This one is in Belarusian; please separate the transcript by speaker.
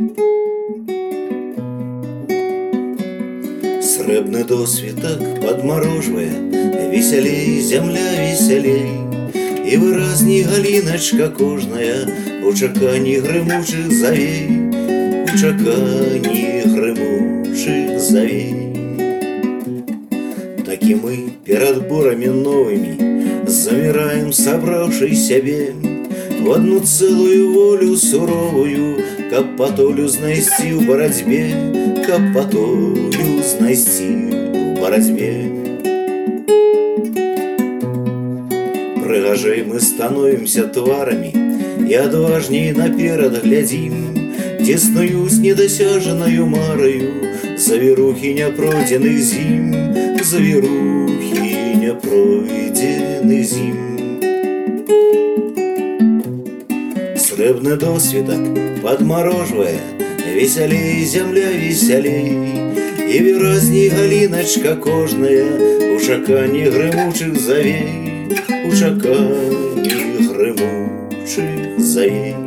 Speaker 1: Срэбны досвітак падмарожвае, весялей зямля весялей, і выразней галіначка кожная у чаканні грымучых завей, у чаканні грымучых завей. Такі мы перад бурамі новымі заміраем, сабраўшы сябе в одну цэлую волю суровую, каб патолю знайсці ў барацьбе, каб патолю знайсці ў барацьбе. Прыгажэй мы становімся тварамі і адважней наперад глядзім, дзе снуюць недасяжанаю мараю завірухі няпройдзеных зім, завірухі няпройдзеных зім. Срэбны досвітак падмарожвае, весялей зямля весялей, і выразней галіначка кожная у чаканні грымучых завей, у чаканні грымучых завей.